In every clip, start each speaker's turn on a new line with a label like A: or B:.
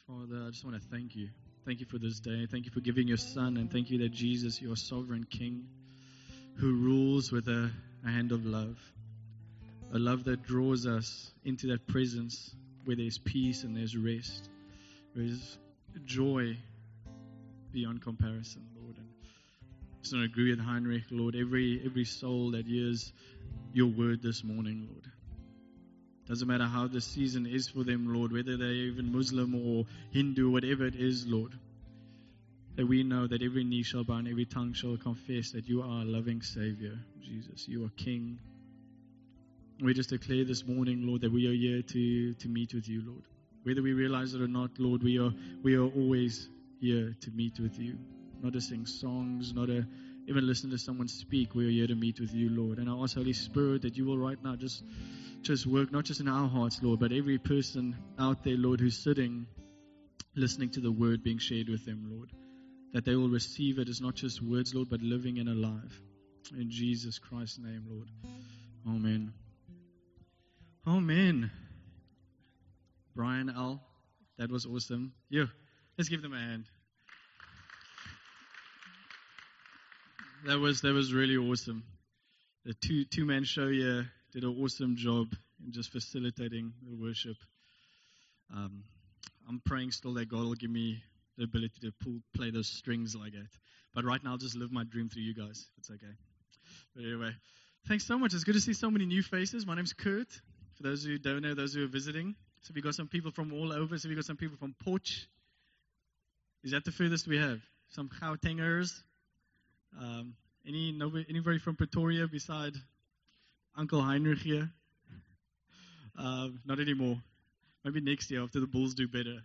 A: Father, I just want to thank you. Thank you for this day. Thank you for giving your Son, and thank you that Jesus, your sovereign King, who rules with a hand of love, a love that draws us into that presence where there's peace and there's rest, where there's joy beyond comparison, Lord. And I just want to agree with Heinrich, Lord, every soul that hears your word this morning, Lord. Doesn't matter how the season is for them, Lord, whether they're even Muslim or Hindu, whatever it is, Lord, that we know that every knee shall bow and every tongue shall confess that you are a loving Savior, Jesus. You are King. We just declare this morning, Lord, that we are here to meet with you, Lord. Whether we realize it or not, Lord, we are always here to meet with you. Not to sing songs, not to even listen to someone speak. We are here to meet with you, Lord. And I ask, Holy Spirit, that you will right now just work, not just in our hearts, Lord, but every person out there, Lord, who's sitting, listening to the word being shared with them, Lord, that they will receive it as not just words, Lord, but living and alive. In Jesus Christ's name, Lord. Amen. Amen. Brian L., that was awesome. Yeah, let's give them a hand. That was really awesome. The two-man show here did an awesome job in just facilitating the worship. I'm praying still that God will give me the ability to play those strings like that. But right now, I'll just live my dream through you guys. It's okay. But anyway, thanks so much. It's good to see so many new faces. My name's Kurt. For those who don't know, those who are visiting. So we got some people from all over. So we got some people from Potch. Is that the furthest we have? Some Gautengers. Anybody from Pretoria beside Uncle Heinrich here? Not anymore. Maybe next year after the Bulls do better.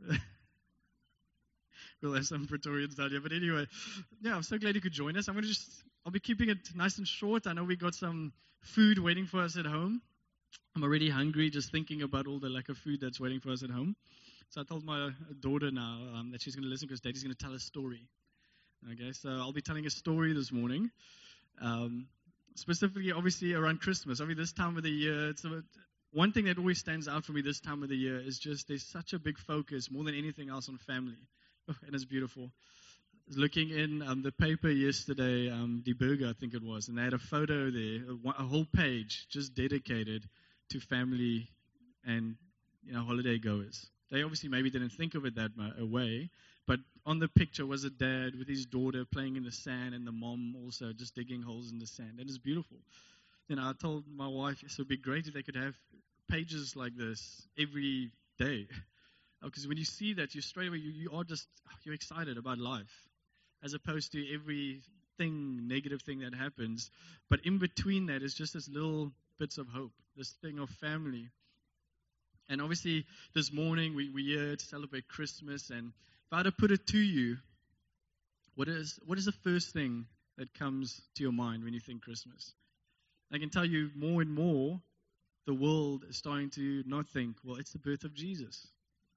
A: We'll have some Praetorians down here. But anyway, yeah, I'm so glad you could join us. I'll be keeping it nice and short. I know we got some food waiting for us at home. I'm already hungry just thinking about all the lack of food that's waiting for us at home. So I told my daughter now that she's going to listen because Daddy's going to tell a story. Okay, so I'll be telling a story this morning. Specifically, obviously, around Christmas. Obviously, this time of the year, one thing that always stands out for me this time of the year is just there's such a big focus, more than anything else, on family. Oh, and it's beautiful. I was looking in the paper yesterday, Die Burger, I think it was, and they had a photo there, a whole page just dedicated to family and holiday goers. They obviously maybe didn't think of it that way, but on the picture was a dad with his daughter playing in the sand and the mom also just digging holes in the sand. And it's beautiful. I told my wife it would be great if they could have pages like this every day. Because when you see that, you straight away, you're excited about life, as opposed to everything, negative thing that happens. But in between that is just this little bits of hope, this thing of family. And obviously, this morning, we're here to celebrate Christmas. And if I had to put it to you, what is the first thing that comes to your mind when you think Christmas? I can tell you more and more, the world is starting to not think, well, it's the birth of Jesus.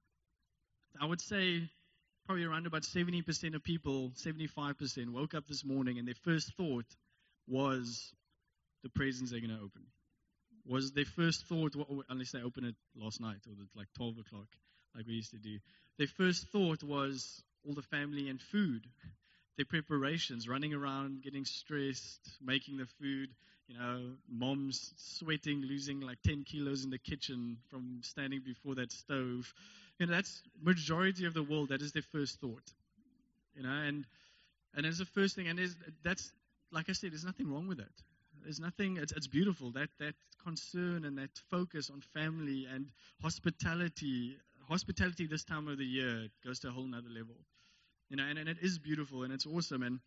A: I would say probably around about 70% of people, 75%, woke up this morning and their first thought was the presents they're going to open. Was their first thought, unless they open it last night or like 12 o'clock like we used to do. Their first thought was all the family and food, their preparations, running around, getting stressed, making the food, moms sweating, losing like 10 kilos in the kitchen from standing before that stove. That's majority of the world, that is their first thought. And as the first thing, and that's, like I said, there's nothing wrong with that. There's nothing, it's beautiful, that concern and that focus on family and hospitality. Hospitality this time of the year goes to a whole nother level. And it is beautiful and it's awesome.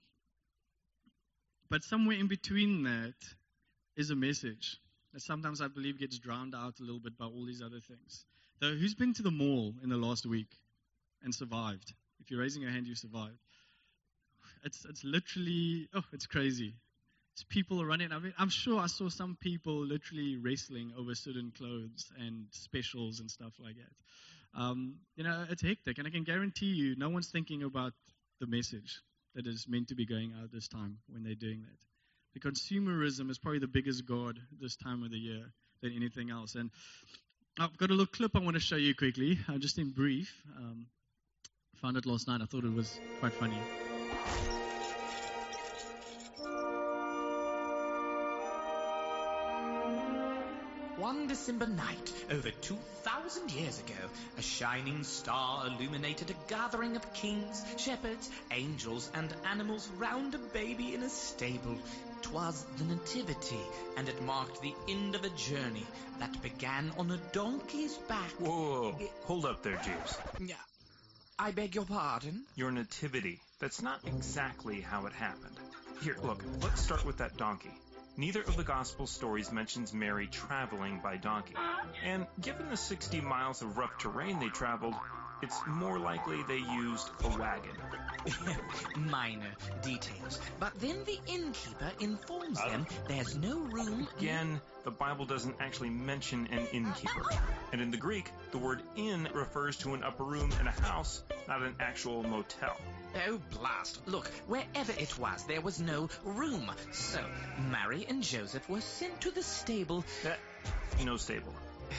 A: But somewhere in between that is a message that sometimes I believe gets drowned out a little bit by all these other things. So who's been to the mall in the last week and survived? If you're raising your hand, you survived. It's literally, it's crazy. People are running. I mean, I'm sure I saw some people literally wrestling over certain clothes and specials and stuff like that. It's hectic, and I can guarantee you no one's thinking about the message that is meant to be going out this time when they're doing that. The consumerism is probably the biggest god this time of the year than anything else. And I've got a little clip I want to show you quickly, just in brief. Found it last night. I thought it was quite funny.
B: One December night, over 2,000 years ago, a shining star illuminated a gathering of kings, shepherds, angels, and animals round a baby in a stable. 'Twas the Nativity, and it marked the end of a journey that began on a donkey's back.
C: Whoa. Hold up there, James.
B: I beg your pardon?
C: Your nativity. That's not exactly how it happened. Here, look, let's start with that donkey. Neither of the gospel stories mentions Mary traveling by donkey. And given the 60 miles of rough terrain they traveled, it's more likely they used a wagon.
B: Minor details. But then the innkeeper informs them there's no room...
C: Again, the Bible doesn't actually mention an innkeeper. And in the Greek, the word inn refers to an upper room in a house, not an actual motel.
B: Oh, blast. Look, wherever it was, there was no room. So, Mary and Joseph were sent to the stable.
C: No stable.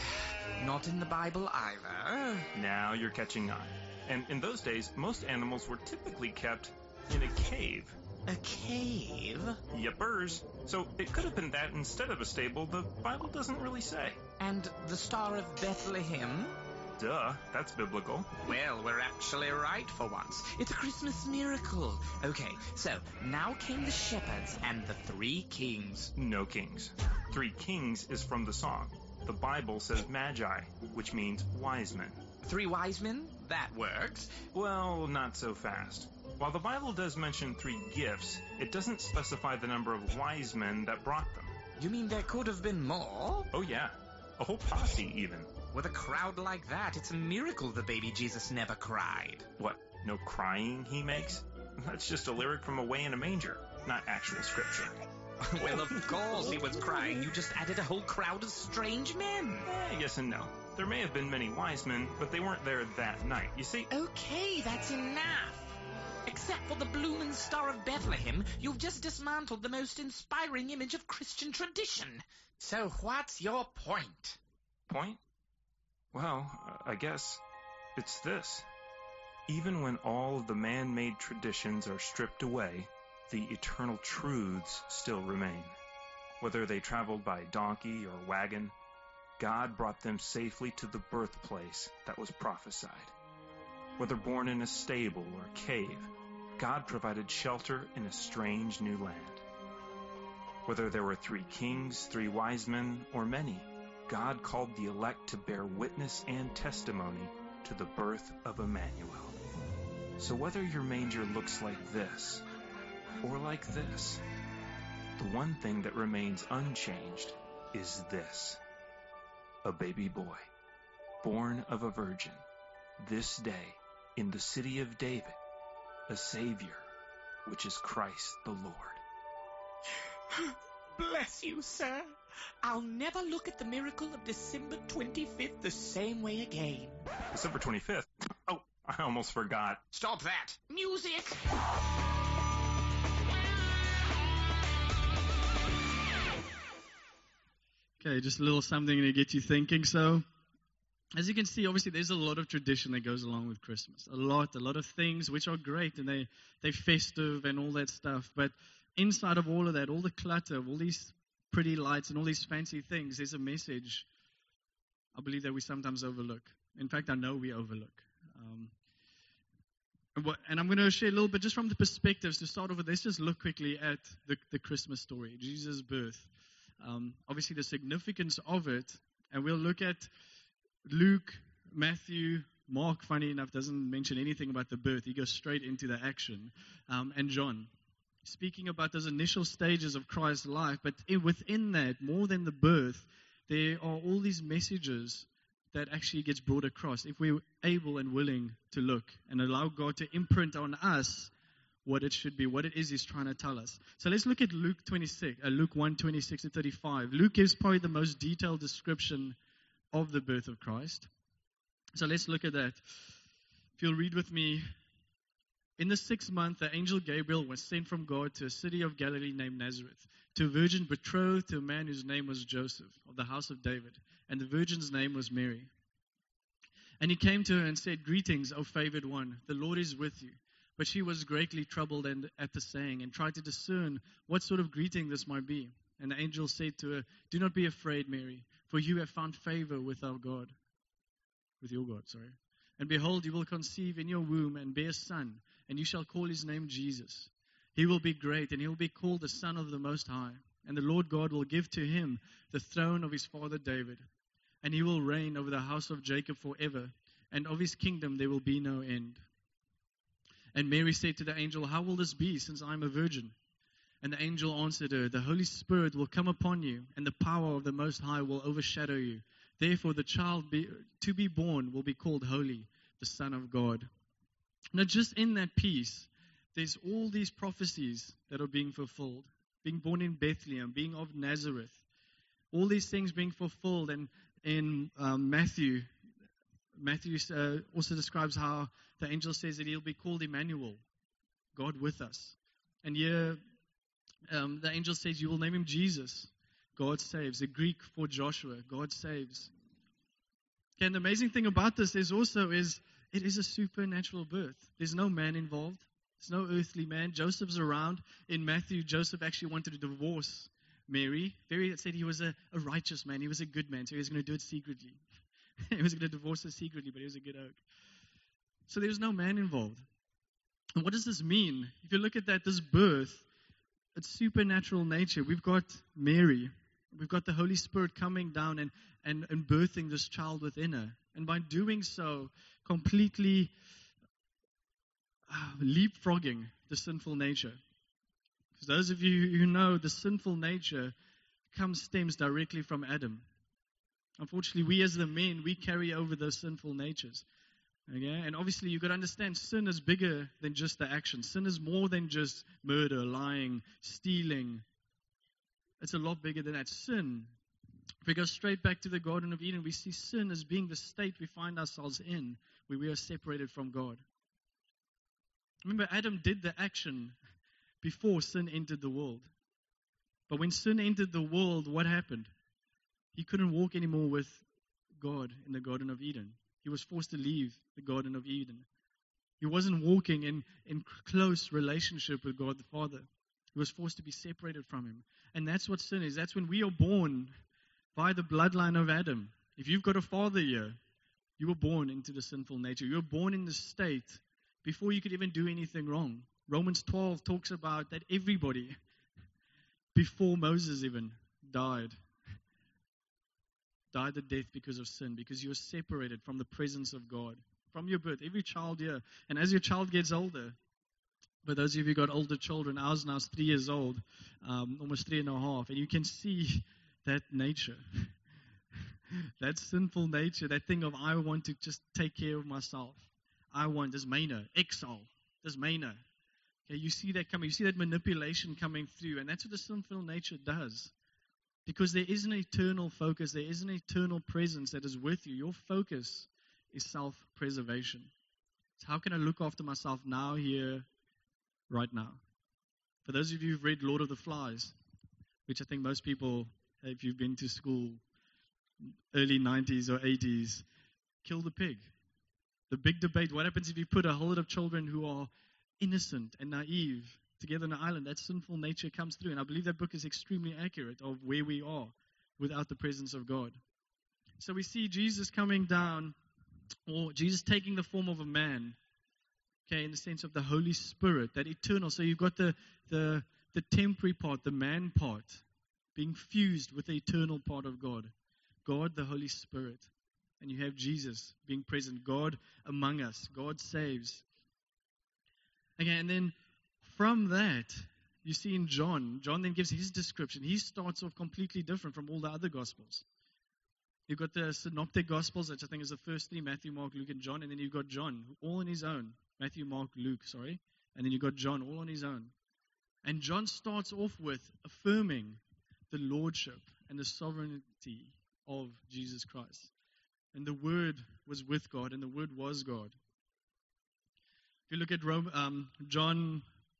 B: Not in the Bible either.
C: Now you're catching on. And in those days, most animals were typically kept in a cave.
B: A cave?
C: Yepers. So it could have been that instead of a stable. The Bible doesn't really say.
B: And the Star of Bethlehem?
C: Duh, that's biblical.
B: Well, we're actually right for once. It's a Christmas miracle. Okay, so now came the shepherds and the 3 kings.
C: No kings. 3 kings is from the song. The Bible says magi, which means wise men.
B: 3 wise men? That works.
C: Well, not so fast. While the Bible does mention 3 gifts, it doesn't specify the number of wise men that brought them.
B: You mean there could have been more?
C: Oh yeah, a whole posse even.
B: With a crowd like that, it's a miracle the baby Jesus never cried.
C: What, no crying he makes? That's just a lyric from Away in a Manger, not actual scripture.
B: Well, of course he was crying. You just added a whole crowd of strange men.
C: Yes and no. There may have been many wise men, but they weren't there that night. You see?
B: Okay, that's enough. Except for the bloomin' Star of Bethlehem, you've just dismantled the most inspiring image of Christian tradition. So what's your point?
C: Point? Well, I guess it's this. Even when all of the man-made traditions are stripped away, the eternal truths still remain. Whether they traveled by donkey or wagon, God brought them safely to the birthplace that was prophesied. Whether born in a stable or cave, God provided shelter in a strange new land. Whether there were 3 kings, 3 wise men, or many, God called the elect to bear witness and testimony to the birth of Emmanuel. So whether your manger looks like this, or like this, the one thing that remains unchanged is this. A baby boy, born of a virgin, this day in the city of David, a Savior, which is Christ the Lord.
B: Bless you, sir. I'll never look at the miracle of December 25th the same way again.
C: December 25th? Oh, I almost forgot.
B: Stop that. Music!
A: Okay, just a little something to get you thinking. So, as you can see, obviously there's a lot of tradition that goes along with Christmas. A lot of things which are great and they're festive and all that stuff. But inside of all of that, all the clutter, all these pretty lights and all these fancy things, there's a message I believe that we sometimes overlook. In fact, I know we overlook. And I'm going to share a little bit just from the perspectives to start off with. Let's just look quickly at the Christmas story, Jesus' birth. Obviously the significance of it, and we'll look at Luke, Matthew, Mark, funny enough, doesn't mention anything about the birth. He goes straight into the action. And John, speaking about those initial stages of Christ's life, but within that, more than the birth, there are all these messages that actually gets brought across if we're able and willing to look and allow God to imprint on us what it should be, what it is He's trying to tell us. So let's look at Luke 1, 26 to 35. Luke gives probably the most detailed description of the birth of Christ. So let's look at that. If you'll read with me. In the 6th month, the angel Gabriel was sent from God to a city of Galilee named Nazareth, to a virgin betrothed to a man whose name was Joseph, of the house of David, and the virgin's name was Mary. And he came to her and said, "Greetings, O favored one, the Lord is with you." But she was greatly troubled at the saying, and tried to discern what sort of greeting this might be. And the angel said to her, "Do not be afraid, Mary, for you have found favor with our God." With your God, sorry. "And behold, you will conceive in your womb and bear a son, and you shall call his name Jesus. He will be great, and he will be called the Son of the Most High. And the Lord God will give to him the throne of his father David. And he will reign over the house of Jacob forever, and of his kingdom there will be no end." And Mary said to the angel, "How will this be, since I am a virgin?" And the angel answered her, "The Holy Spirit will come upon you, and the power of the Most High will overshadow you. Therefore the child to be born will be called Holy, the Son of God." Now just in that piece, there's all these prophecies that are being fulfilled. Being born in Bethlehem, being of Nazareth. All these things being fulfilled. And in Matthew also describes how the angel says that he'll be called Emmanuel, God with us. And here the angel says you will name him Jesus, God saves. The Greek for Joshua, God saves. Okay, and the amazing thing about this is it is a supernatural birth. There's no man involved. There's no earthly man. Joseph's around. In Matthew, Joseph actually wanted to divorce Mary. It said he was a righteous man. He was a good man, so he was going to do it secretly. He was going to divorce her secretly, but he was a good oak. So there's no man involved. And what does this mean? If you look at that, this birth, it's supernatural nature. We've got Mary. We've got the Holy Spirit coming down and birthing this child within her. And by doing so, completely leapfrogging the sinful nature. Because those of you who know, the sinful nature stems directly from Adam. Unfortunately, we as the men, we carry over those sinful natures. Okay? And obviously, you've got to understand, sin is bigger than just the action. Sin is more than just murder, lying, stealing. It's a lot bigger than that. Sin, if we go straight back to the Garden of Eden, we see sin as being the state we find ourselves in, where we are separated from God. Remember, Adam did the action before sin entered the world. But when sin entered the world, what happened? He couldn't walk anymore with God in the Garden of Eden. He was forced to leave the Garden of Eden. He wasn't walking in close relationship with God the Father. He was forced to be separated from him. And that's what sin is. That's when we are born by the bloodline of Adam. If you've got a father here, you were born into the sinful nature. You were born in the state before you could even do anything wrong. Romans 12 talks about that everybody, before Moses even died the death because of sin, because you were separated from the presence of God from your birth. Every child here. And as your child gets older, but those of you who got older children, ours now is 3 years old, almost 3.5, and you can see that nature, that sinful nature, that thing of I want to just take care of myself. I want this Maina, exile, this Maina. Okay, you see that coming. You see that manipulation coming through, and that's what the sinful nature does. Because there is an eternal focus, there is an eternal presence that is with you. Your focus is self-preservation. So how can I look after myself now, here, right now? For those of you who've read Lord of the Flies, which I think most people, if you've been to school, early 90s or 80s, kill the pig. The big debate, what happens if you put a whole lot of children who are innocent and naive together on an island? That sinful nature comes through. And I believe that book is extremely accurate of where we are without the presence of God. So we see Jesus coming down, or Jesus taking the form of a man, okay, in the sense of the Holy Spirit, that eternal. So you've got the temporary part, the man part, being fused with the eternal part of God. God, the Holy Spirit. And you have Jesus being present, God among us. God saves. Okay, and then from that, you see in John then gives his description. He starts off completely different from all the other Gospels. You've got the Synoptic Gospels, which I think is the first three, Matthew, Mark, Luke, and John. And then you've got John, all on his own. Matthew, Mark, Luke, sorry. And then you've got John, all on his own. And John starts off with affirming the lordship and the sovereignty of Jesus Christ. And the Word was with God, and the Word was God. If you look at John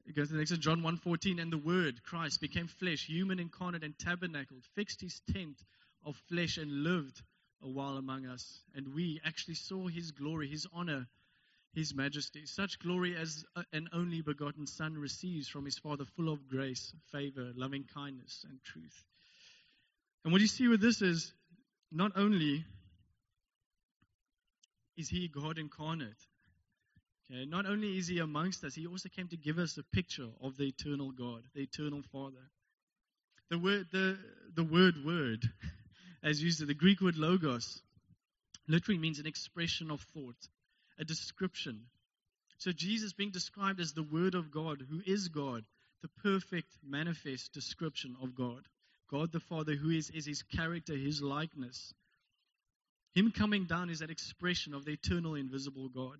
A: It goes to the next one, John 1:14, and the Word, Christ, became flesh, human incarnate, and tabernacled, fixed his tent of flesh and lived a while among us. And we actually saw his glory, his honor, his majesty. Such glory as an only begotten Son receives from his Father, full of grace, favor, loving kindness, and truth. And what you see with this is, not only is he God incarnate, okay, not only is he amongst us, he also came to give us a picture of the eternal God, the eternal Father. The word, as used, the Greek word logos, literally means an expression of thought, a description. So Jesus being described as the Word of God, who is God, the perfect manifest description of God. God the Father, who is his character, his likeness. Him coming down is that expression of the eternal, invisible God.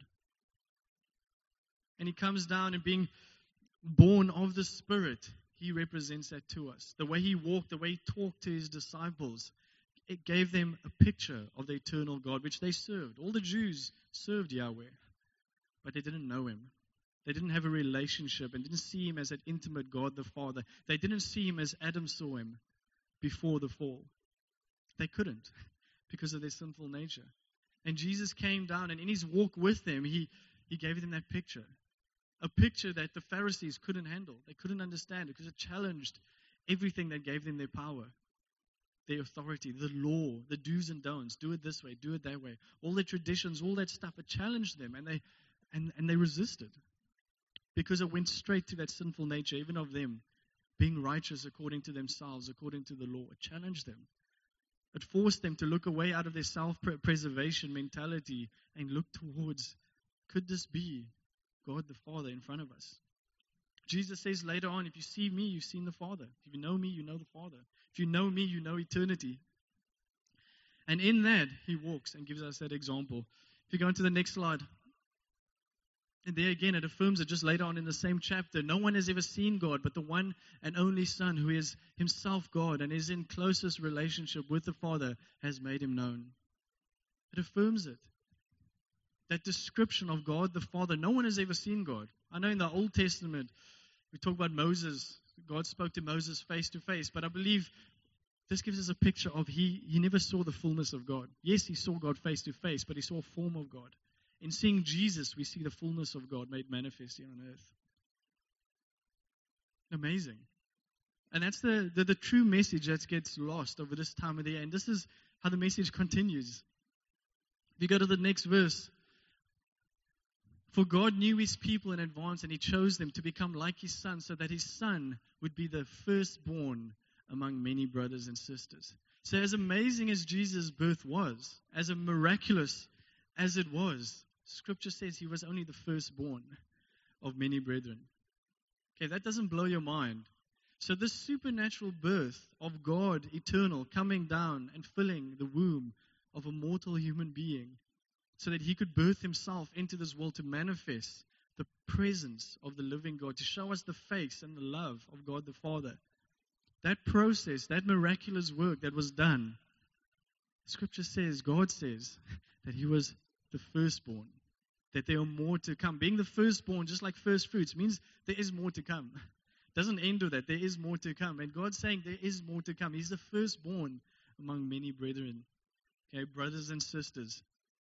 A: And he comes down and being born of the Spirit, he represents that to us. The way he walked, the way he talked to his disciples, it gave them a picture of the eternal God, which they served. All the Jews served Yahweh, but they didn't know him. They didn't have a relationship and didn't see him as that intimate God the Father. They didn't see him as Adam saw him before the fall. They couldn't because of their sinful nature. And Jesus came down, and in his walk with them, he gave them that picture. A picture that the Pharisees couldn't handle. They couldn't understand it because it challenged everything that gave them their power, their authority, the law, the do's and don'ts. Do it this way, do it that way. All the traditions, all that stuff, it challenged them, and they resisted because it went straight to that sinful nature, even of them being righteous according to themselves, according to the law. It challenged them. It forced them to look away out of their self-preservation mentality and look towards, could this be God the Father in front of us? Jesus says later on, if you see me, you've seen the Father. If you know me, you know the Father. If you know me, you know eternity. And in that, he walks and gives us that example. If you go into the next slide, and there again, it affirms it just later on in the same chapter. No one has ever seen God, but the one and only Son, who is himself God and is in closest relationship with the Father, has made him known. It affirms it. That description of God the Father, no one has ever seen God. I know in the Old Testament, we talk about Moses. God spoke to Moses face to face, but I believe this gives us a picture of he never saw the fullness of God. Yes, he saw God face to face, but he saw a form of God. In seeing Jesus, we see the fullness of God made manifest here on earth. Amazing. And that's the true message that gets lost over this time of the year. And this is how the message continues. If you go to the next verse, for God knew his people in advance, and he chose them to become like his Son, so that his Son would be the firstborn among many brothers and sisters. So as amazing as Jesus' birth was, as miraculous as it was, Scripture says he was only the firstborn of many brethren. Okay, that doesn't blow your mind. So this supernatural birth of God eternal coming down and filling the womb of a mortal human being so that he could birth himself into this world to manifest the presence of the living God, to show us the face and the love of God the Father. That process, that miraculous work that was done, Scripture says, God says, that he was the firstborn, that there are more to come. Being the firstborn, just like first fruits, means there is more to come. Doesn't end with that. There is more to come. And God's saying there is more to come. He's the firstborn among many brethren. Okay, brothers and sisters.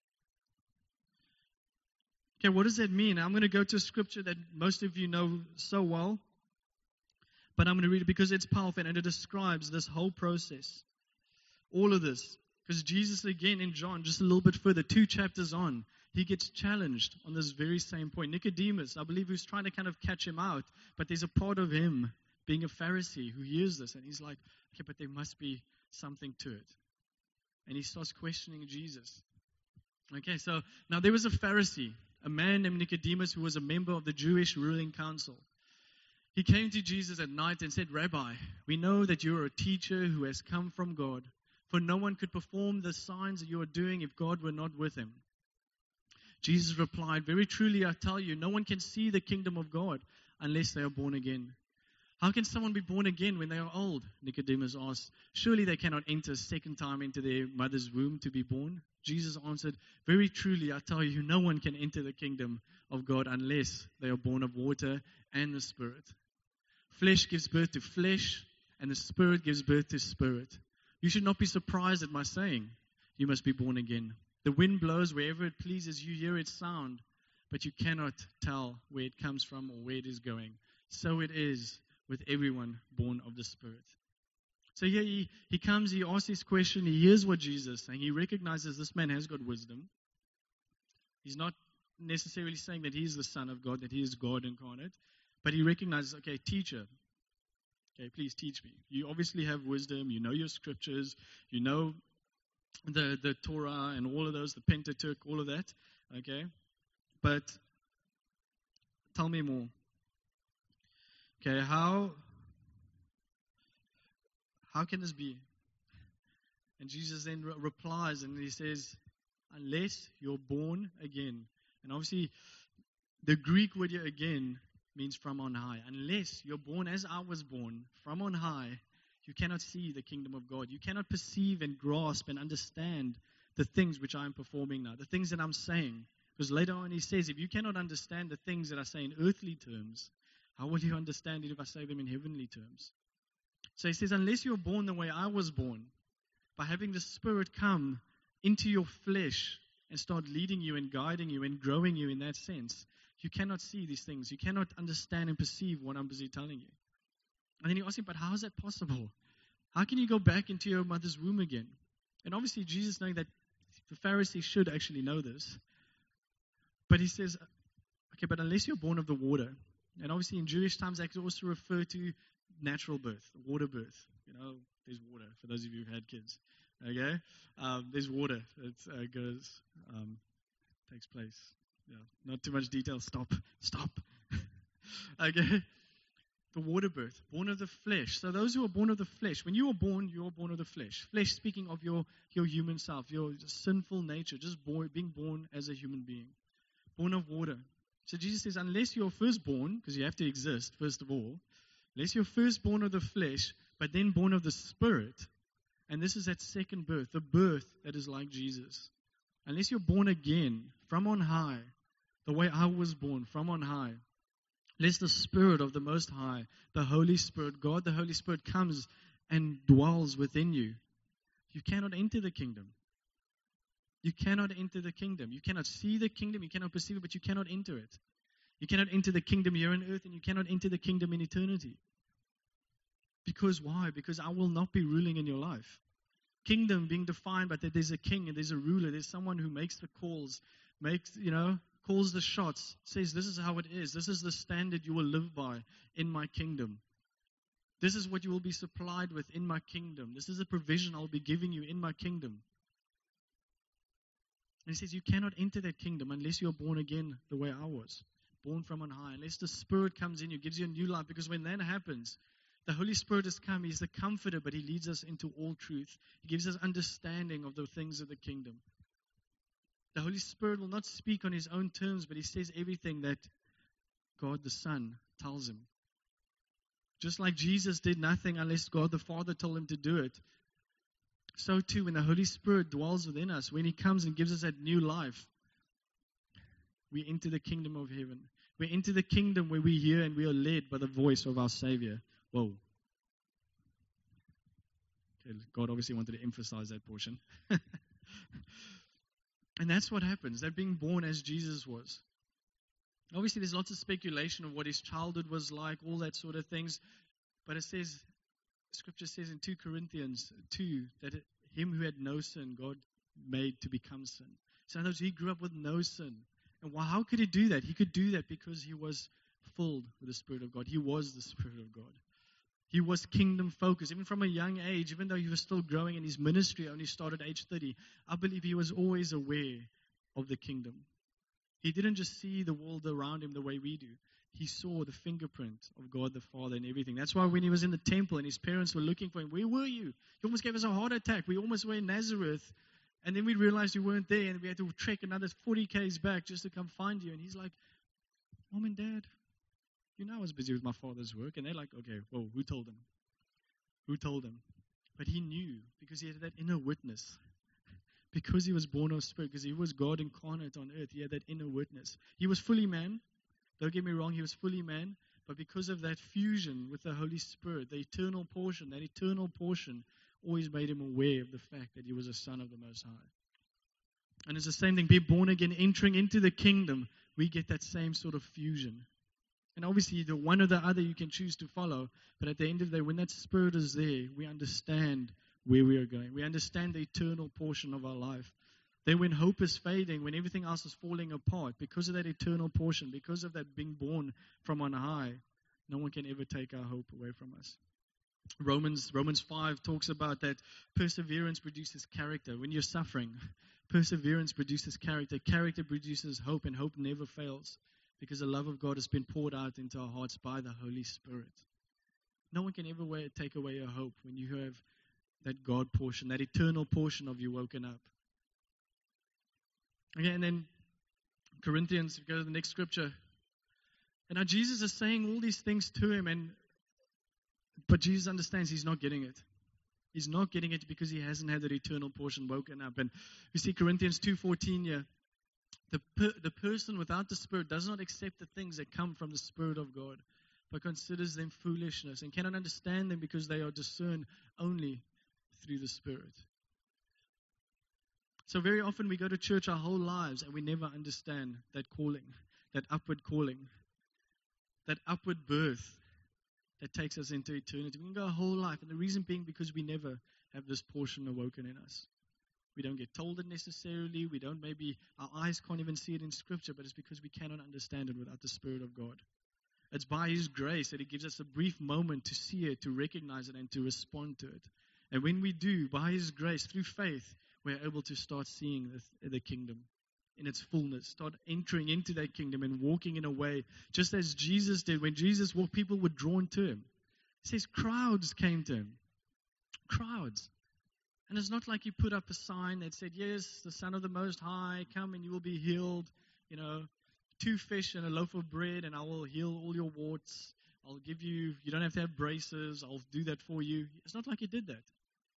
A: Okay, what does that mean? I'm going to go to a scripture that most of you know so well, but I'm going to read it because it's powerful and it describes this whole process. All of this. Because Jesus, again, in John, just a little bit further, 2 chapters on, he gets challenged on this very same point. Nicodemus, I believe, who's trying to kind of catch him out, but there's a part of him, being a Pharisee, who hears this, and he's like, okay, but there must be something to it. And he starts questioning Jesus. Okay, so now there was a Pharisee, a man named Nicodemus, who was a member of the Jewish ruling council. He came to Jesus at night and said, Rabbi, we know that you are a teacher who has come from God, for no one could perform the signs that you are doing if God were not with him. Jesus replied, very truly I tell you, no one can see the kingdom of God unless they are born again. How can someone be born again when they are old? Nicodemus asked. Surely they cannot enter a second time into their mother's womb to be born. Jesus answered, very truly, I tell you, no one can enter the kingdom of God unless they are born of water and the Spirit. Flesh gives birth to flesh, and the Spirit gives birth to spirit. You should not be surprised at my saying, you must be born again. The wind blows wherever it pleases. You hear its sound, but you cannot tell where it comes from or where it is going. So it is with everyone born of the Spirit. So here he comes, he asks this question, he hears what Jesus is saying, he recognizes this man has got wisdom. He's not necessarily saying that he's the Son of God, that he is God incarnate, but he recognizes, okay, teacher, okay, please teach me. You obviously have wisdom, you know your scriptures, you know the Torah and all of those, the Pentateuch, all of that, okay, but tell me more. Okay, how can this be? And Jesus then replies and he says, unless you're born again. And obviously, the Greek word here again means from on high. Unless you're born as I was born, from on high, you cannot see the kingdom of God. You cannot perceive and grasp and understand the things which I am performing now, the things that I'm saying. Because later on he says, if you cannot understand the things that I say in earthly terms, how will you understand it if I say them in heavenly terms? So he says, unless you're born the way I was born, by having the Spirit come into your flesh and start leading you and guiding you and growing you in that sense, you cannot see these things. You cannot understand and perceive what I'm busy telling you. And then he asks him, but how is that possible? How can you go back into your mother's womb again? And obviously Jesus, knowing that the Pharisees should actually know this, but he says, okay, but unless you're born of the water, and obviously in Jewish times that could also refer to natural birth, water birth. You know, there's water, for those of you who've had kids. Okay? There's water that takes place. Yeah, not too much detail. Stop. Okay? The water birth, born of the flesh. So those who are born of the flesh, when you are born of the flesh. Flesh speaking of your human self, your sinful nature, just being born as a human being. Born of water. So Jesus says, unless you're first born, because you have to exist, first of all, unless you're first born of the flesh, but then born of the Spirit, and this is that second birth, the birth that is like Jesus. Unless you're born again, from on high, the way I was born, from on high, unless the Spirit of the Most High, the Holy Spirit, God the Holy Spirit comes and dwells within you, you cannot enter the kingdom. You cannot enter the kingdom. You cannot see the kingdom, you cannot perceive it, but you cannot enter it. You cannot enter the kingdom here on earth, and you cannot enter the kingdom in eternity. Because why? Because I will not be ruling in your life. Kingdom being defined by that there's a king and there's a ruler, there's someone who makes the calls, calls the shots, says this is how it is, this is the standard you will live by in my kingdom. This is what you will be supplied with in my kingdom. This is the provision I'll be giving you in my kingdom. And he says you cannot enter that kingdom unless you're born again the way I was, born from on high, unless the Spirit comes in you, gives you a new life. Because when that happens, the Holy Spirit has come. He's the comforter, but he leads us into all truth. He gives us understanding of the things of the kingdom. The Holy Spirit will not speak on his own terms, but he says everything that God the Son tells him. Just like Jesus did nothing unless God the Father told him to do it, so too when the Holy Spirit dwells within us, when he comes and gives us that new life, we enter the kingdom of heaven. We enter the kingdom where we hear and we are led by the voice of our Savior. Whoa. Okay, God obviously wanted to emphasize that portion. And that's what happens. They're being born as Jesus was. Obviously, there's lots of speculation of what his childhood was like, all that sort of things. But it says, Scripture says in 2 Corinthians 2, that him who had no sin, God made to become sin. So in other words, he grew up with no sin. And how could he do that? He could do that because he was filled with the Spirit of God. He was the Spirit of God. He was kingdom focused. Even from a young age, even though he was still growing in his ministry, only started at age 30, I believe he was always aware of the kingdom. He didn't just see the world around him the way we do. He saw the fingerprint of God the Father and everything. That's why when he was in the temple and his parents were looking for him, where were you? He almost gave us a heart attack. We almost were in Nazareth. And then we realized you weren't there and we had to trek another 40 k's back just to come find you. And he's like, Mom and Dad, I was busy with my Father's work. And they're like, okay, well, who told him? Who told him? But he knew because he had that inner witness. Because he was born of Spirit, because he was God incarnate on earth, he had that inner witness. He was fully man. Don't get me wrong, he was fully man. But because of that fusion with the Holy Spirit, the eternal portion, that eternal portion always made him aware of the fact that he was a son of the Most High. And it's the same thing, be born again, entering into the kingdom, we get that same sort of fusion. And obviously, the one or the other you can choose to follow, but at the end of the day, when that Spirit is there, we understand where we are going. We understand the eternal portion of our life. Then when hope is fading, when everything else is falling apart, because of that eternal portion, because of that being born from on high, no one can ever take our hope away from us. Romans 5 talks about that perseverance produces character. When you're suffering, perseverance produces character. Character produces hope, and hope never fails because the love of God has been poured out into our hearts by the Holy Spirit. No one can ever take away your hope when you have that God portion, that eternal portion of you woken up. Okay, and then Corinthians, if we go to the next scripture. And now Jesus is saying all these things to him, but Jesus understands he's not getting it. He's not getting it because he hasn't had that eternal portion woken up. And we see Corinthians 2:14 here. The person without the Spirit does not accept the things that come from the Spirit of God, but considers them foolishness and cannot understand them because they are discerned only through the Spirit. So very often we go to church our whole lives and we never understand that calling, that upward calling, that upward birth that takes us into eternity. We can go our whole life, and the reason being because we never have this portion awoken in us. We don't get told it necessarily. Our eyes can't even see it in Scripture, but it's because we cannot understand it without the Spirit of God. It's by His grace that He gives us a brief moment to see it, to recognize it, and to respond to it. And when we do, by His grace, through faith, we're able to start seeing the kingdom in its fullness, start entering into that kingdom and walking in a way, just as Jesus did. When Jesus walked, people were drawn to Him. It says crowds came to Him. Crowds. And it's not like He put up a sign that said, yes, the Son of the Most High, come and you will be healed. 2 fish and a loaf of bread, and I will heal all your warts. I'll give you don't have to have braces. I'll do that for you. It's not like He did that.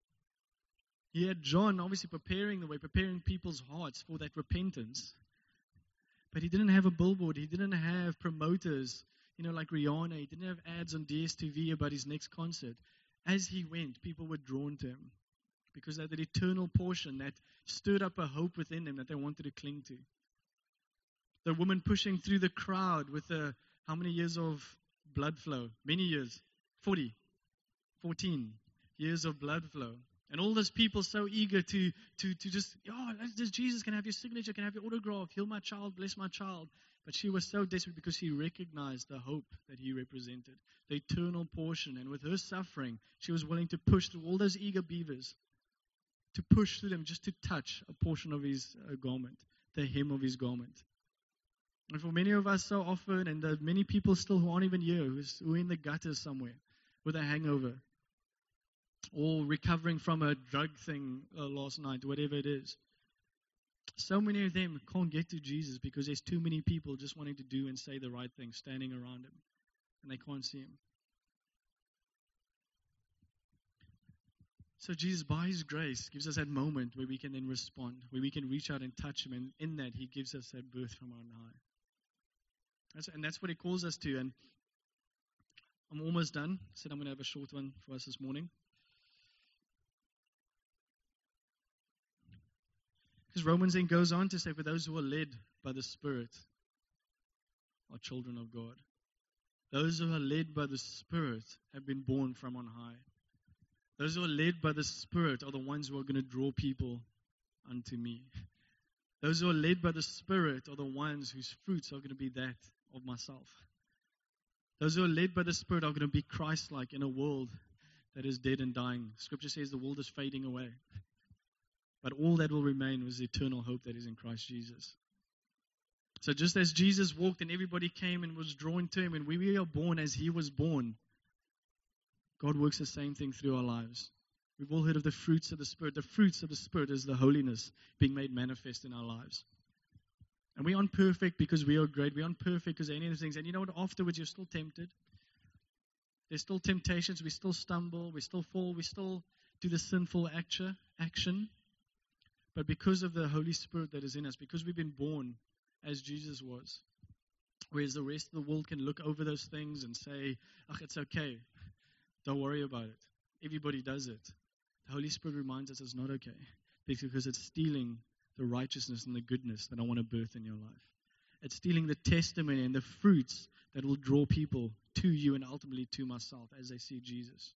A: He had John obviously preparing the way, preparing people's hearts for that repentance. But He didn't have a billboard. He didn't have promoters, like Rihanna. He didn't have ads on DSTV about His next concert. As He went, people were drawn to Him because of that eternal portion that stirred up a hope within them that they wanted to cling to. The woman pushing through the crowd with how many years of blood flow? Many years. 14 years of blood flow. And all those people so eager to just, Jesus, can I have your signature, can I have your autograph, heal my child, bless my child. But she was so desperate because she recognized the hope that He represented, the eternal portion. And with her suffering, she was willing to push through all those eager beavers, to push through them just to touch a portion of His garment, the hem of His garment. And for many of us so often, and there are many people still who aren't even here, who are in the gutters somewhere with a hangover, or recovering from a drug thing last night, whatever it is. So many of them can't get to Jesus because there's too many people just wanting to do and say the right thing, standing around Him, and they can't see Him. So Jesus, by His grace, gives us that moment where we can then respond, where we can reach out and touch Him, and in that He gives us that birth from on high. And that's what He calls us to. And I'm almost done. I said I'm going to have a short one for us this morning. Because Romans then goes on to say, for those who are led by the Spirit are children of God. Those who are led by the Spirit have been born from on high. Those who are led by the Spirit are the ones who are going to draw people unto me. Those who are led by the Spirit are the ones whose fruits are going to be that of myself. Those who are led by the Spirit are going to be Christ-like in a world that is dead and dying. Scripture says the world is fading away. But all that will remain was the eternal hope that is in Christ Jesus. So just as Jesus walked and everybody came and was drawn to Him, and we are born as He was born, God works the same thing through our lives. We've all heard of the fruits of the Spirit. The fruits of the Spirit is the holiness being made manifest in our lives. And we aren't perfect because we are great. We aren't perfect because of any of those things. And you know what? Afterwards, you're still tempted. There's still temptations. We still stumble. We still fall. We still do the sinful action. But because of the Holy Spirit that is in us, because we've been born as Jesus was, whereas the rest of the world can look over those things and say, it's okay. Don't worry about it. Everybody does it. The Holy Spirit reminds us it's not okay because it's stealing the righteousness and the goodness that I want to birth in your life. It's stealing the testimony and the fruits that will draw people to you and ultimately to myself as they see Jesus.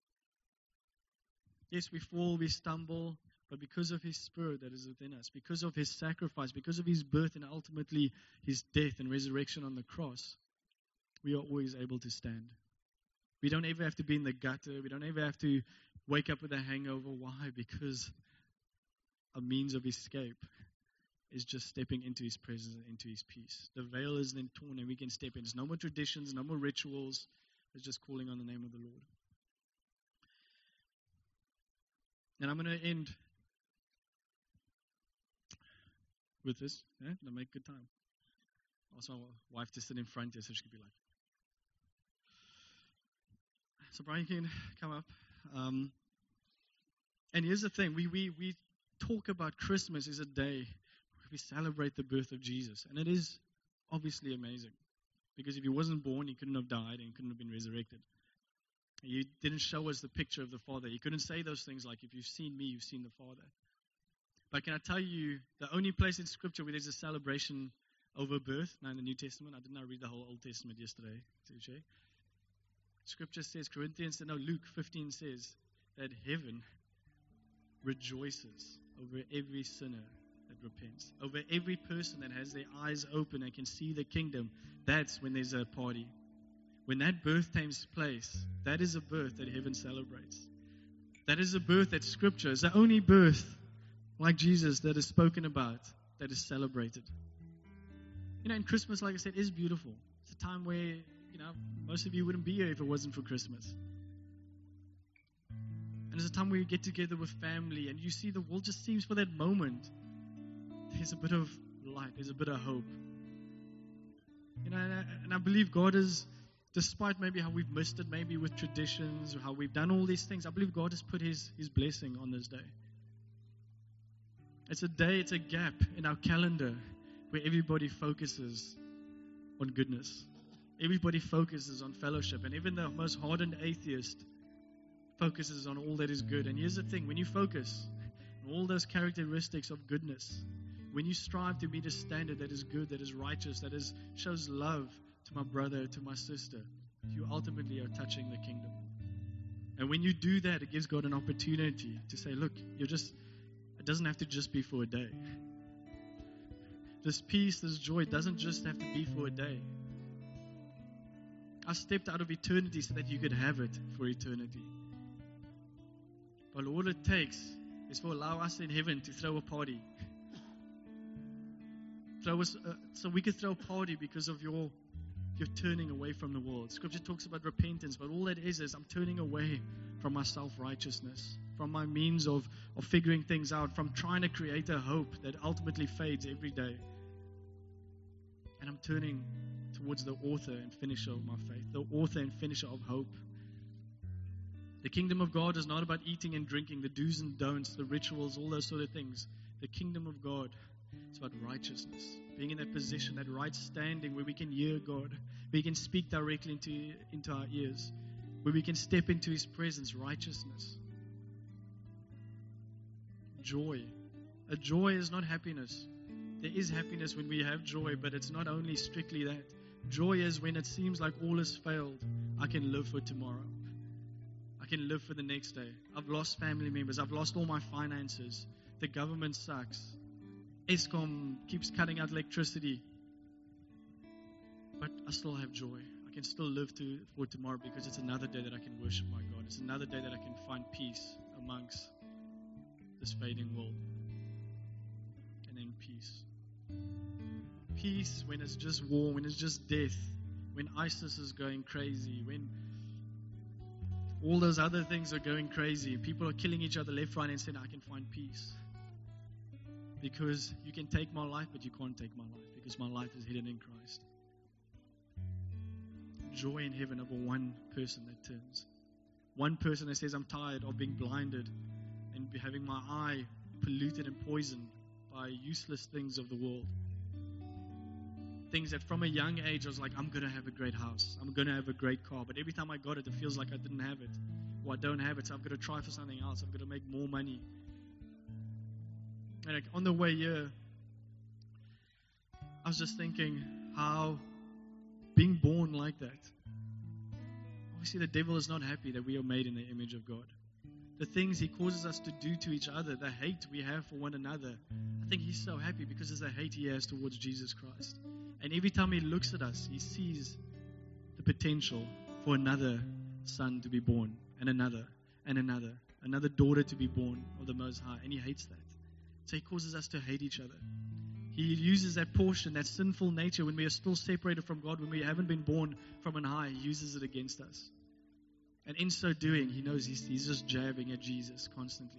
A: Yes, we fall, we stumble, but because of His Spirit that is within us, because of His sacrifice, because of His birth and ultimately His death and resurrection on the cross, we are always able to stand. We don't ever have to be in the gutter. We don't ever have to wake up with a hangover. Why? Because a means of escape is just stepping into His presence and into His peace. The veil is then torn and we can step in. There's no more traditions, no more rituals. It's just calling on the name of the Lord. And I'm going to end with this. Yeah? To make good time. Also, my wife to sit in front here so she could be like. So Brian can come up. And here's the thing. We talk about Christmas as a day where we celebrate the birth of Jesus. And it is obviously amazing. Because if He wasn't born, He couldn't have died and He couldn't have been resurrected. He didn't show us the picture of the Father. He couldn't say those things like, if you've seen me, you've seen the Father. But can I tell you, the only place in Scripture where there's a celebration over birth, now in the New Testament, I did not read the whole Old Testament yesterday, Scripture says, Luke 15 says that heaven rejoices over every sinner that repents, over every person that has their eyes open and can see the kingdom. That's when there's a party. When that birth takes place, that is a birth that heaven celebrates. That is a birth that Scripture is the only birth like Jesus that is spoken about, that is celebrated. And Christmas, like I said, is beautiful. It's a time where, most of you wouldn't be here if it wasn't for Christmas. And it's a time where you get together with family and you see the world just seems for that moment. There's a bit of light. There's a bit of hope. And I believe God is, despite maybe how we've missed it, maybe with traditions or how we've done all these things, I believe God has put His blessing on this day. It's a day, it's a gap in our calendar where everybody focuses on goodness. Everybody focuses on fellowship. And even the most hardened atheist focuses on all that is good. And here's the thing, when you focus on all those characteristics of goodness, when you strive to meet a standard that is good, that is righteous, that shows love to my brother, to my sister, you ultimately are touching the kingdom. And when you do that, it gives God an opportunity to say, look, it doesn't have to just be for a day. This peace, this joy doesn't just have to be for a day. I stepped out of eternity so that you could have it for eternity. But all it takes is for allow us in heaven to throw a party. So we could throw a party because of your turning away from the world. Scripture talks about repentance, but all that is I'm turning away from my self-righteousness, from my means of figuring things out, from trying to create a hope that ultimately fades every day. And I'm turning towards the author and finisher of my faith, the author and finisher of hope. The kingdom of God is not about eating and drinking, the do's and don'ts, the rituals, all those sort of things. The kingdom of God is about righteousness, being in that position, that right standing where we can hear God, where we can speak directly into our ears, where we can step into His presence, righteousness. Joy. A joy is not happiness. There is happiness when we have joy, but it's not only strictly that. Joy is when it seems like all has failed. I can live for tomorrow. I can live for the next day. I've lost family members. I've lost all my finances. The government sucks. Eskom keeps cutting out electricity. But I still have joy. I can still live for tomorrow because it's another day that I can worship my God. It's another day that I can find peace amongst this fading world. And then peace. Peace when it's just war, when it's just death, when ISIS is going crazy, when all those other things are going crazy, people are killing each other left, right, and center. I can find peace Because you can take my life, but you can't take my life, because my life is hidden in Christ. Joy in heaven over one person that turns. One person that says, I'm tired of being blinded and having my eye polluted and poisoned by useless things of the world. Things that from a young age I was like, I'm going to have a great house. I'm going to have a great car. But every time I got it, it feels like I didn't have it. Or I don't have it, so I've got to try for something else. I've got to make more money. And like on the way here, I was just thinking how being born like that, obviously the devil is not happy that we are made in the image of God. The things he causes us to do to each other, the hate we have for one another, I think he's so happy because it's the hate he has towards Jesus Christ. And every time he looks at us, he sees the potential for another son to be born, and another daughter to be born of the Most High, and he hates that. So he causes us to hate each other. He uses that portion, that sinful nature, when we are still separated from God, when we haven't been born from on high, he uses it against us. And in so doing, he knows he's just jabbing at Jesus constantly.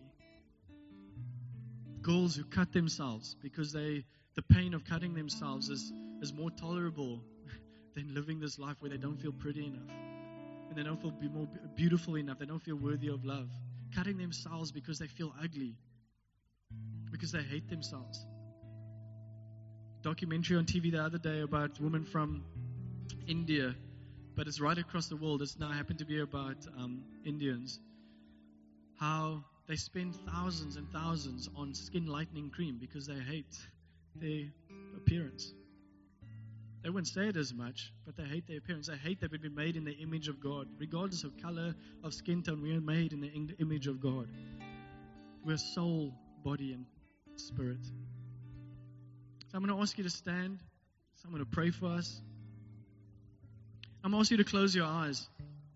A: Girls who cut themselves because the pain of cutting themselves is more tolerable than living this life where they don't feel pretty enough, and they don't feel more beautiful enough, they don't feel worthy of love. Cutting themselves because they feel ugly, because they hate themselves. Documentary on TV the other day about women from India, but it's right across the world. It's now happened to be about Indians. How they spend thousands and thousands on skin lightening cream because they hate their appearance. They wouldn't say it as much, but they hate their appearance. They hate that we've been made in the image of God. Regardless of color, of skin tone, we are made in the image of God. We're soul, body, and spirit. So I'm going to ask you to stand. So I'm going to pray for us. I'm going to ask you to close your eyes.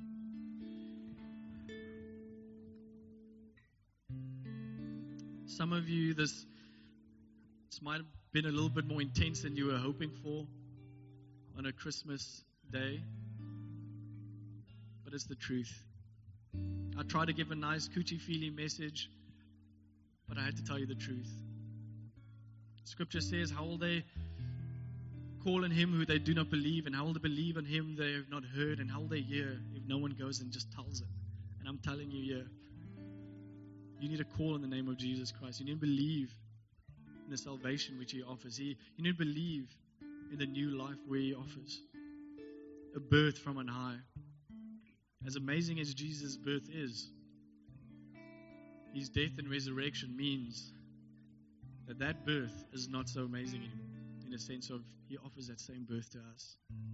A: Some of you, this might have been a little bit more intense than you were hoping for on a Christmas day, but it's the truth. I tried to give a nice coochie-feely message, but I had to tell you the truth. Scripture says, how will they call on him who they do not believe, and how will they believe on him they have not heard, and how will they hear if no one goes and just tells it? And I'm telling you here, you need to call on the name of Jesus Christ. You need to believe in the salvation which he offers. You need to believe in the new life where he offers. A birth from on high. As amazing as Jesus' birth is, his death and resurrection means that birth is not so amazing anymore. In a sense of, he offers that same birth to us.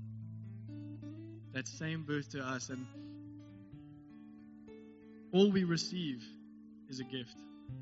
A: That same birth to us. And all we receive is a gift.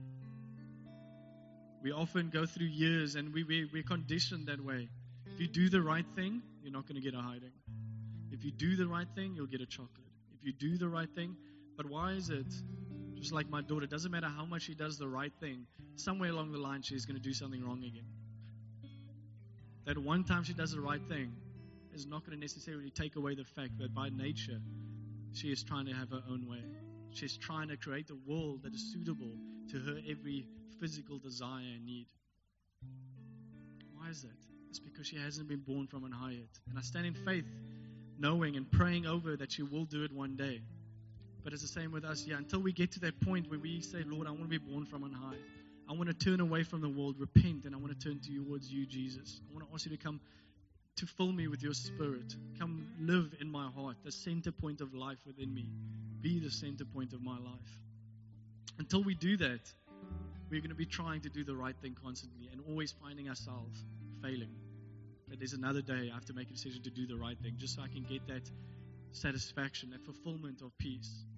A: We often go through years and we're conditioned that way. If you do the right thing, you're not going to get a hiding. If you do the right thing, you'll get a chocolate. If you do the right thing, but why is it? Just like my daughter, it doesn't matter how much she does the right thing, somewhere along the line she's going to do something wrong again. That one time she does the right thing is not going to necessarily take away the fact that by nature she is trying to have her own way. She's trying to create a world that is suitable to her every physical desire and need. Why is that? It's because she hasn't been born from on high yet. And I stand in faith, knowing and praying over that she will do it one day. But it's the same with us. Yeah, until we get to that point where we say, Lord, I want to be born from on high. I want to turn away from the world, repent, and I want to turn towards you, Jesus. I want to ask you to come to fill me with your spirit. Come live in my heart, the center point of life within me. Be the center point of my life. Until we do that, we're going to be trying to do the right thing constantly and always finding ourselves failing. That there's another day I have to make a decision to do the right thing just so I can get that satisfaction, that fulfillment of peace.